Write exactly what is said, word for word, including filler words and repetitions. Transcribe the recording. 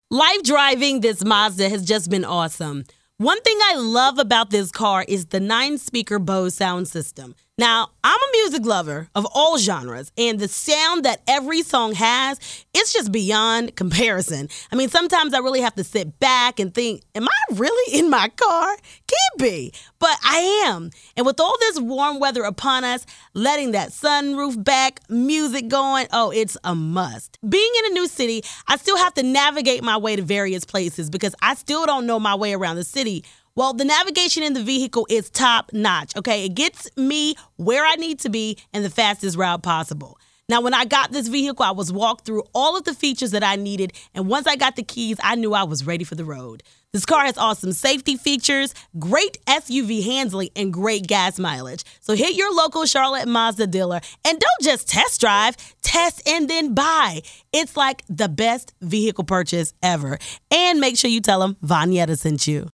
Life driving this Mazda has just been awesome. One thing I love about this car is the nine-speaker Bose sound system. Now, I'm a music lover of all genres, and the sound that every song has, it's just beyond comparison. I mean, sometimes I really have to sit back and think, am I really in my car? Can't be, but I am. And with all this warm weather upon us, letting that sunroof back, music going, oh, it's a must. Being in a new city, I still have to navigate my way to various places because I still don't know my way around the city. Well, the navigation in the vehicle is top notch, okay? It gets me where I need to be in the fastest route possible. Now, when I got this vehicle, I was walked through all of the features that I needed, and once I got the keys, I knew I was ready for the road. This car has awesome safety features, great S U V handling, and great gas mileage. So hit your local Charlotte Mazda dealer, and don't just test drive, test and then buy. It's like the best vehicle purchase ever. And make sure you tell them Vonyetta sent you.